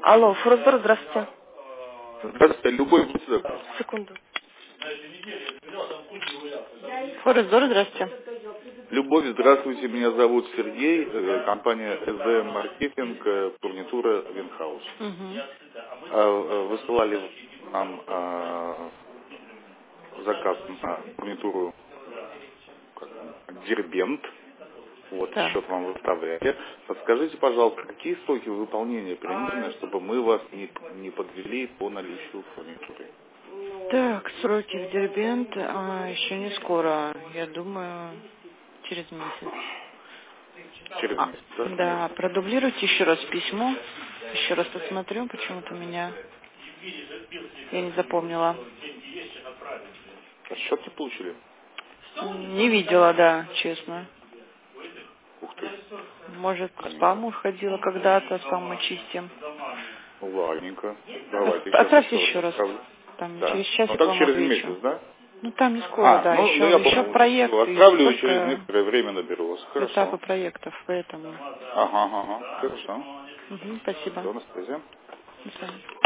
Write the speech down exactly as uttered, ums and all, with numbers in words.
Алло, Форсбор, здравствуйте. Здравствуйте, Любовь, будьте добры. Секунду. Форсбор, здравствуйте. Любовь, здравствуйте, меня зовут Сергей, э, компания эс дэ эм Маркетинг, э, фурнитура Винхаус. Угу. Э, э, Высылали нам э, заказ на фурнитуру как он, Дербент, вот, Так. счет вам выставляли. Подскажите, пожалуйста, какие сроки выполнения примерно, чтобы мы вас не, не подвели по наличию фурнитуры? Так, сроки в Дербент а, еще не скоро. Я думаю, через месяц. Через А, месяц, да? да, продублируйте еще раз письмо. Еще раз посмотрю, почему-то меня... Я не запомнила. А счет не получили? Не видела, да, честно. Ух ты, Может, в хранится. спам уходила когда-то, спам мы чистим. Ладненько. Давайте сейчас Отправьте еще раз еще раз. отправлю. Там Да. через Ну часик так вам через отвечу. месяц, да? Ну там не скоро, А, да. ну, ну Еще, я еще понял. Все, проекты, отправлю и через только некоторое время наберу вас. этапы Хорошо. проектов, поэтому. Ага, ага. Хорошо. Угу, спасибо. Все, на связи. До свидания.